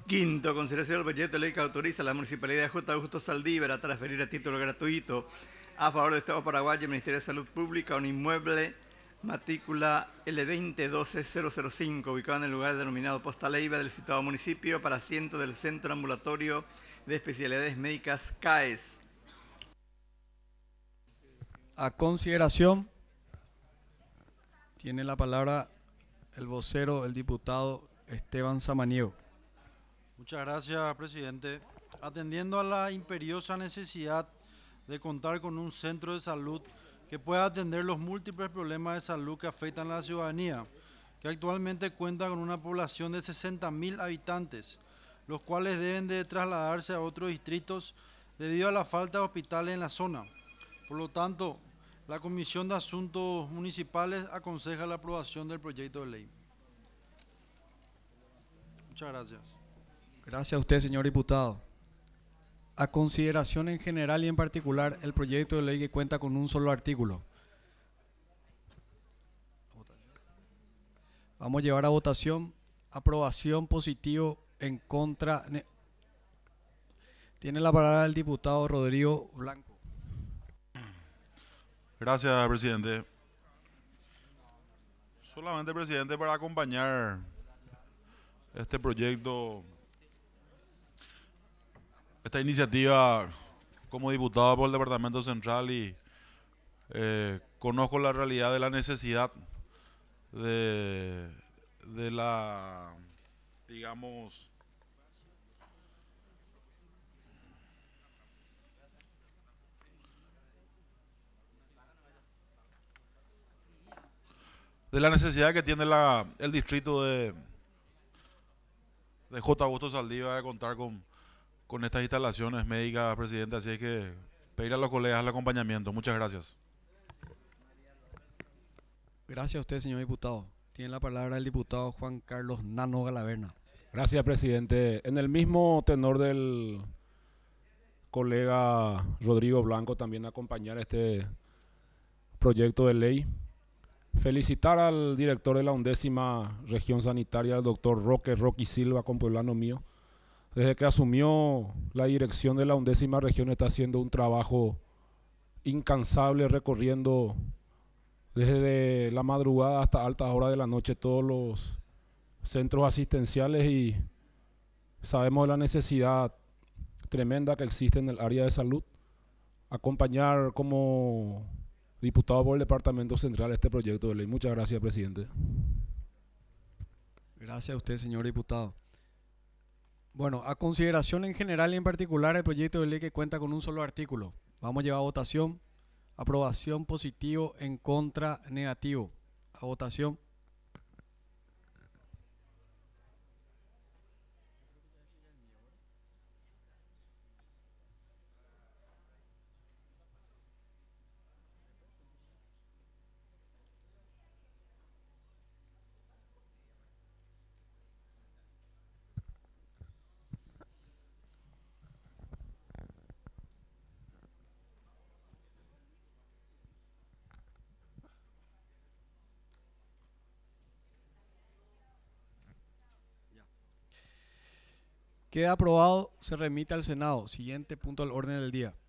Quinto, consideración del proyecto de ley que autoriza a la Municipalidad de Justo Saldívar a transferir a título gratuito a favor del Estado paraguayo y el Ministerio de Salud Pública un inmueble matrícula L2012005 ubicado en el lugar denominado Posta Leiva del citado municipio para asiento del Centro Ambulatorio de Especialidades Médicas CAES. A consideración, tiene la palabra el vocero, el diputado Esteban Samaniego. Muchas gracias, presidente. Atendiendo a la imperiosa necesidad de contar con un centro de salud que pueda atender los múltiples problemas de salud que afectan a la ciudadanía, que actualmente cuenta con una población de 60.000 habitantes, los cuales deben de trasladarse a otros distritos debido a la falta de hospitales en la zona. Por lo tanto, la Comisión de Asuntos Municipales aconseja la aprobación del proyecto de ley. Muchas gracias. Gracias a usted, señor diputado. A consideración en general y en particular, el proyecto de ley que cuenta con un solo artículo. Vamos a llevar a votación. Aprobación, positivo, en contra. Tiene la palabra el diputado Rodrigo Blanco. Gracias, presidente. Solamente, presidente, para acompañar este proyecto, esta iniciativa como diputado por el Departamento Central y conozco la realidad de la necesidad de la, digamos, de la necesidad que tiene el distrito de J. Augusto Saldívar de contar con estas instalaciones médicas, presidente. Así es que pedir a los colegas el acompañamiento. Muchas gracias. Gracias a usted, señor diputado. Tiene la palabra el diputado Juan Carlos Nano Galaverna. Gracias, presidente. En el mismo tenor del colega Rodrigo Blanco, también acompañar este proyecto de ley. Felicitar al director de la 11ª Región Sanitaria, el doctor Rocky Silva, compueblano mío. Desde que asumió la dirección de la 11ª Región está haciendo un trabajo incansable, recorriendo desde la madrugada hasta altas horas de la noche todos los centros asistenciales, y sabemos de la necesidad tremenda que existe en el área de salud. Acompañar como diputado por el Departamento Central este proyecto de ley. Muchas gracias, presidente. Gracias a usted, señor diputado. Bueno, a consideración en general y en particular el proyecto de ley que cuenta con un solo artículo. Vamos a llevar a votación. Aprobación, positivo, en contra, negativo. A votación. Queda aprobado, se remite al Senado. Siguiente punto del orden del día.